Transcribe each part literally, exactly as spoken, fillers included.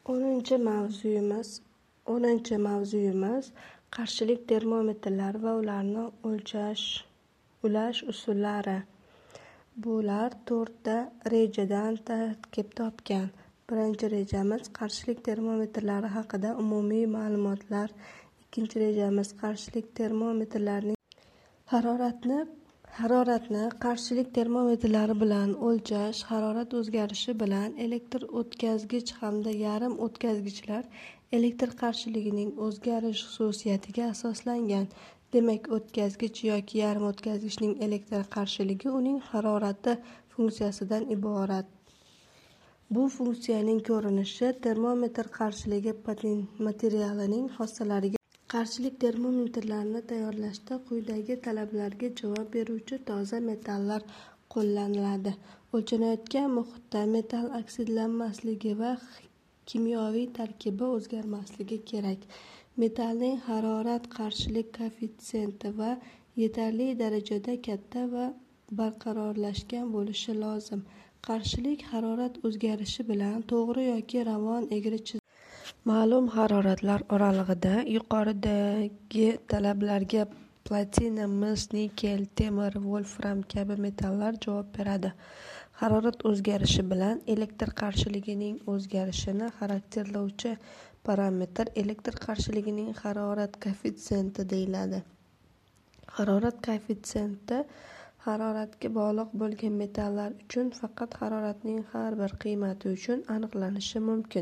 O'ninchi mavzuyimiz o'ninchi mavzuyimiz qarshilik termometrlari va ularni o'lchash ulash usullari. Bular to'rtta rejadan tarkib topgan. Birinchi rejamiz qarshilik termometrlari haqida umumiy ma'lumotlar. Ikkinchi rejamiz qarshilik termometrlarining haroratni haroratni qarshilik termometrlari bilan o'lchash, harorat o'zgarishi bilan elektr o'tkazgich hamda yarim o'tkazgichlar elektr qarshiligining o'zgarish xususiyatiga asoslangan. Demak, o'tkazgich yoki yarim o'tkazgichning elektr qarshiligi uning harorati funksiyasidan iborat. Bu funksiyaning ko'rinishi termometr qarshiligi materialining xossalariga qarshilik termometrlarni tayyorlashda quyidagi talablarga javob beruvchi toza metallar qo'llaniladi. O'lchanayotgan muhitda metall oksidlanmasligi va kimyoviy tarkibi o'zgarmasligi kerak. Metallning harorat qarshilik koeffitsiyenti va yetarli darajada katta va barqarorlashgan bo'lishi lozim. Qarshilik harorat o'zgarishi bilan to'g'ri yoki ravon egri chiziq ma'lum haroratlar oralig'ida yuqoridagi talablarga platina, mis, nikel, temir, volfram kabi metallar javob beradi. Harorat o'zgarishi bilan elektr qarshiligining o'zgarishini xarakterlovchi parametr elektr qarshiligining harorat koeffitsiyenti deyiladi. Harorat koeffitsiyenti haroratga bog'liq bo'lgan metallar uchun faqat haroratning har bir qiymati uchun aniqlanishi mumkin.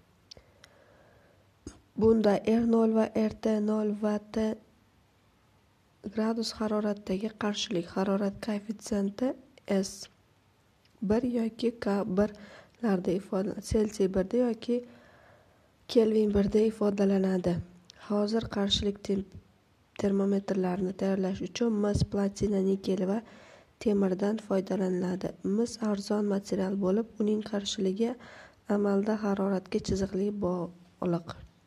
Bunda R nol va R T nol va T gradus haroratdagi qarshilik harorat koeffitsiyenti S bir yoki K bir larda ifodalanadi, Selsiy birda yoki Kelvin birda ifodalanadi. Hozir qarshilik termometrlarini tayyorlash uchun mis, platina, nikel va temirdan foydalaniladi. Mis arzon material bo'lib, uning qarshiligi amalda haroratga chiziqli bog'liq.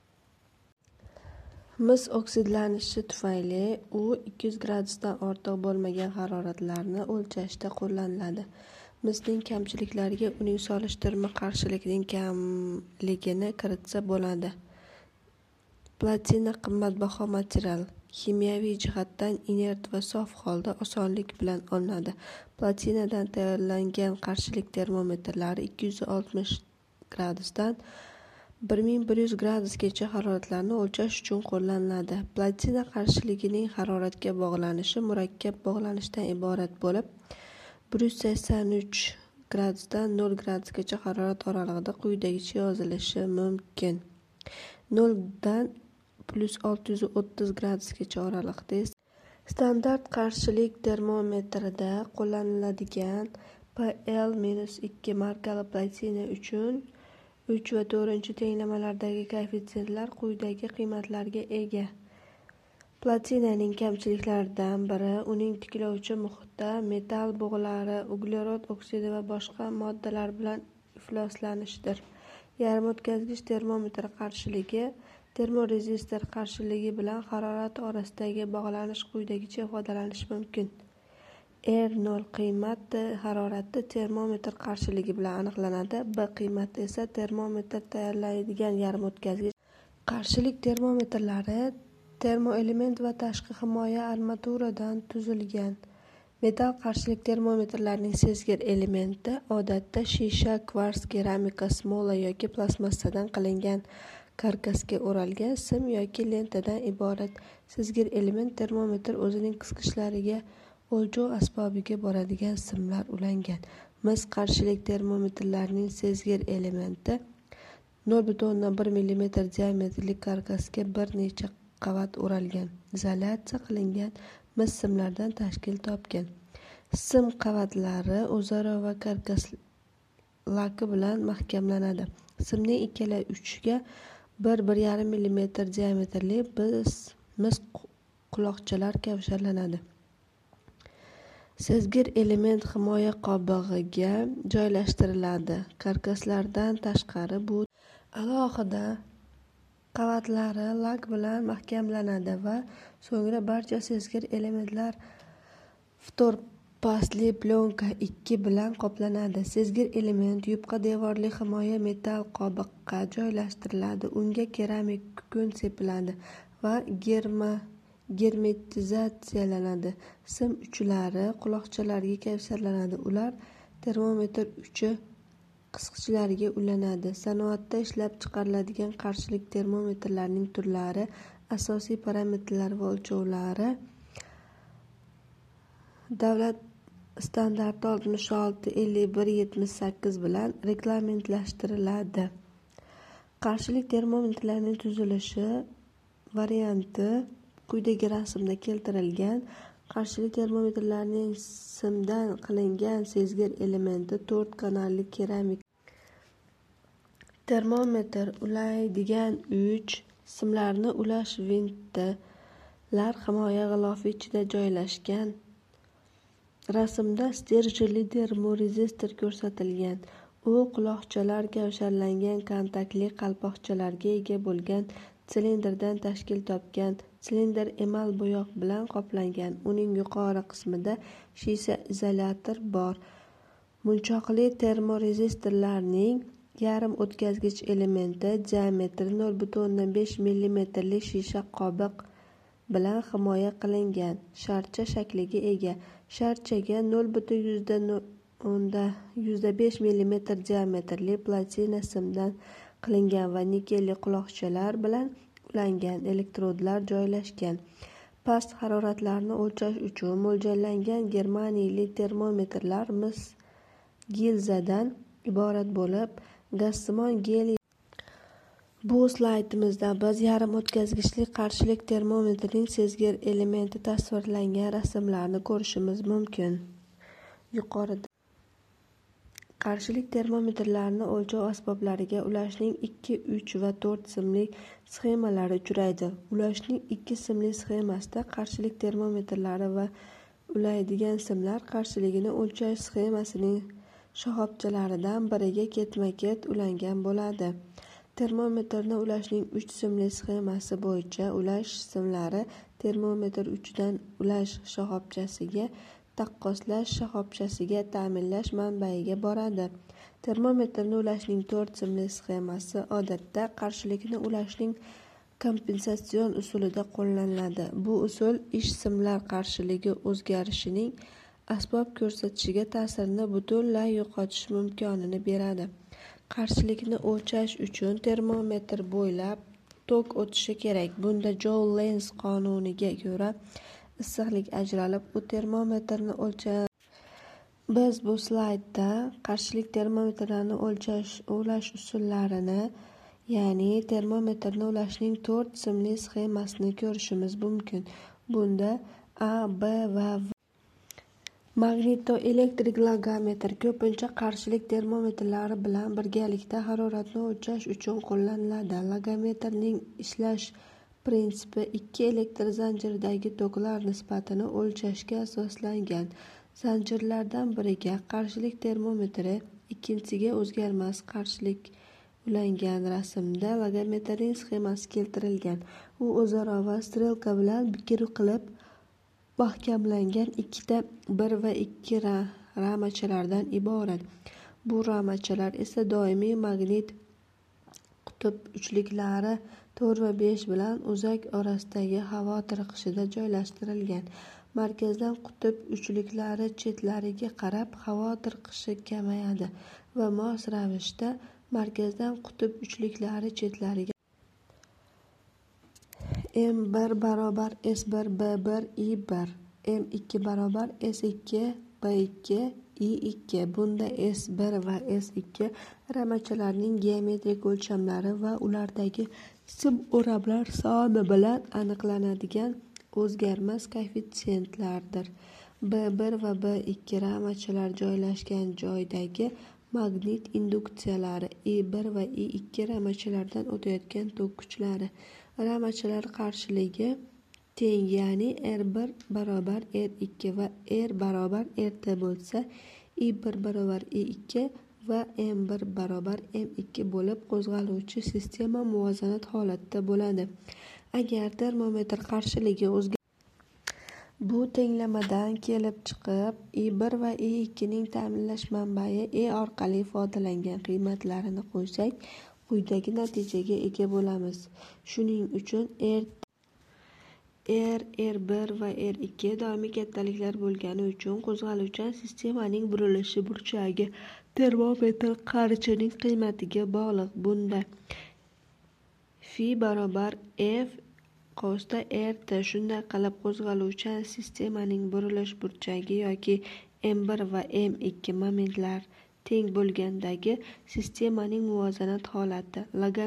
Mis oksidlanishi tufayli u ikki yuz gradusdan ortiq bo'lmagan haroratlarni o'lchashda qo'llaniladi. Misning kamchiliklariga uning solishtirma qarshiligining kamligini kiritsa bo'ladi. Platina qimmatbaho material. Kimyoviy jihatdan inert va sof holda osonlik bilan olinadi. Platinadan tayyorlangan qarshilik termometrlari ikki yuz oltmish gradusdan bir ming bir yuz gradusgacha haroratlarni o'lchash uchun qo'llaniladi. Platina qarshiligining haroratga bog'lanishi murakkab bog'lanishdan iborat bo'lib, bir yuz sakson uch gradusdan nol gradusgacha harorat oralig'ida quyidagicha yozilishi mumkin. nol dan plus olti yuz o'ttiz gradusgacha oralig'ida standart qarshilik termometrida qo'llaniladigan P L ikki markali platina uchun uch va to'rtinchi tenglamalardagi koeffitsiyentlar quyidagi qiymatlarga ega. Platinaning kamchiliklaridan biri uning tiklovchi muhitda metall bug'lari, uglerod oksidi va boshqa moddalar bilan ifloslanishidir. Yarim o'tkazgich termometr qarshiligi termorezistor qarshiligi bilan harorat orasidagi bog'lanish quyidagicha ifodalanishi mumkin. R nol qiymati harorati termometr qarshiligi bilan aniqlanadi. B qiymati esa termometr tayyorlaydigan yarim o'tkazgich. Qarshilik termometrlari termoelement va tashqi himoya armaturadan tuzilgan. Metall qarshilik termometrlarining sezgir elementi odatda shisha, kvars, keramika, smola yoki plastmassadan qilingan karkasga o'ralgan sim yoki lentadan iborat. Sezgir element termometr o'zining qisqichlariga o'lchov asbobiga boradigan simlar ulangan. Mis qarshilik termometrlarining sezgir elementi nol butun o'ndan bir millimetr diametrli karkasga bir necha qavat o'ralgan, izolyatsiya qilingan mis simlardan tashkil topgan. Sim qavatlari o'zaro va karkas laki bilan mahkamlanadi. Simning ikkala uchiga bir bir yarim millimetr diametrli mis quloqchalar kavsharlanadi. Sezgir element himoya qobig'iga joylashtiriladi. Karkaslardan tashqari bu alohida qavatlari lak bilan mahkamlanadi va so'ngra barcha sezgir elementlar pastli plyonka ikki bilan qoplanadi. Sezgir element yupqa devorli himoya metall qobiqqa joylashtiriladi. Unga keramik kukun sepiladi va germetizatsiyalanadi. Sim uchlari quloqchalarga kavsarlanadi. Ular termometr uchi qisqichlarga ulanadi. Sanoatda ishlab chiqariladigan qarshilik termometrlarining turlari, asosiy parametrlar va o'lchovlari davlat standarti oltmish olti ellik bir yetmish sakkiz bilan reglamentlashtiriladi. Qarshilik termometrlarining tuzilishi varianti quyidagi rasmda keltirilgan. Qarshilik termometrlarining simdan qilingan sezgir elementi to'rt kanalli keramik termometr, ulaydigan uch simlarni ulash vintlar himoya g'ilofi ichida joylashgan. Rasmda stерженli termorezistor ko'rsatilgan. U quloqchalar kavsharlangan kontaktli qalpoqchalarga ega bo'lgan silindrdan tashkil topgan. Silindr emal bo'yoq bilan qoplangan. Uning yuqori qismida shisha izolyator bor. Munchoqli termorezistorlarning yarim o'tkazgich elementi diametri nol butun o'ndan besh millimetrli shisha qobiq bilan himoya qilingan. Sharcha shakliga ega. Sharchaga nol butun yuzda besh millimetr diametrli platina simdan qilingan va nikelli quloqchalar bilan ulangan elektrodlar joylashgan. Past haroratlarni o'lchash uchun mo'ljallangan germaniylik termometrlar mis gilzadan iborat bo'lib, gazsimon gel. Bu slaydimizda biz yarim o'tkazgichli qarshilik termometrining sezgir elementi tasvirlangan rasmlarni ko'rishimiz mumkin. Yuqorida qarshilik termometrlarini o'lchov asboblariga ulashning ikki, uch va to'rt simli sxemalari uchraydi. Ulashning ikki simli sxemasida qarshilik termometrlari va ulaydigan simlar qarshiligini o'lchash sxemasining shoxobchalaridan biriga ketma-ket ulangan bo'ladi. Termometrni ulashning uch simli sxemasi bo'yicha ulash simlari termometr uchidan ulash shoxobchasiga, taqqoslash shoxobchasiga ta'minlash manbaiga boradi. Termometrni ulashning to'rt simli sxemasi odatda qarshilikni ulashning kompensatsion usulida qo'llaniladi. Bu usul ish simlar qarshiligi o'zgarishining asbob ko'rsatishiga ta'sirini butunlay yo'qotish imkonini beradi. Qarshilikni o'lchash uchun termometr bo'ylab tok o'tishi kerak. Bunda Joule-Lenz qonuniga ko'ra issiqlik ajralib, u termometrni o'lchaydi. Biz bu slaydda qarshilik termometrlarini o'lchash ulash usullarini, ya'ni termometrni ulashning to'rt simli sxemasini ko'rishimiz mumkin. Bunda A, B va V magnitoelektrik lagometr ko'pincha qarshilik termometrlari bilan birgalikda haroratni o'lchash uchun qo'llaniladi. Lagometrning ishlash prinsipi ikki elektr zanjiridagi toklar nisbatini o'lchashga asoslangan. Zanjirlardan biriga qarshilik termometri, ikkinchisiga o'zgarmas qarshilik ulangan. Rasmda lagometrning sxemasi keltirilgan. U o'zaro va strelka bilan bikir qilib mahkamlangan ikkita bir va ikki ramachalardan iborat. Bu ramachalar esa doimiy magnit qutb uchliklari to'rt va besh bilan o'zak orasidagi havo tirqishida joylashtirilgan. Markazdan qutb uchliklari chetlariga qarab havo tirqishi kamayadi va mos ravishda markazdan qutb uchliklari chetlariga M bir barobar S bir B bir I bir, M ikki barobar S ikki B ikki I ikki. Bunda S bir va S ikki ramachalarning geometrik o'lchamlari va ulardagi sim o'ramlar soni bilan aniqlanadigan o'zgarmas koeffitsiyentlardir. B bir va B ikki ramachalar joylashgan joydagi magnit induksiyalari, I bir va I ikki ramachalardan o'tayotgan tok kuchlari. Ramachalar qarshiligi teng, ya'ni R bir barobar R ikki va R barobar R T bo'lsa, I bir barobar I ikki va M bir barobar M ikki bo'lib qo'zg'aluvchi sistema muvozanat holatda bo'ladi. Agar termometr qarshiligi o'zgarsa, Bu tenglamadan kelib chiqib, I bir va I ikki ning ta'minlash manbai E orqali ifodalangan qiymatlarini qo'ysak, quyidagi natijaga ega bo'lamiz. Shuning uchun R, R bir va R ikki doimiy kattaliklar bo'lgani uchun qo'zg'aluvchan sistemaning burilishi burchagi termometr qarichining qiymatiga bog'liq. Bunda phi barobar F qo'shda R T. Shunday qilib, qo'zg'aluvchan sistemaning burilish burchagi yoki M bir va M ikki momentlar teng bo'lgandagi sistemaning muvozanat holati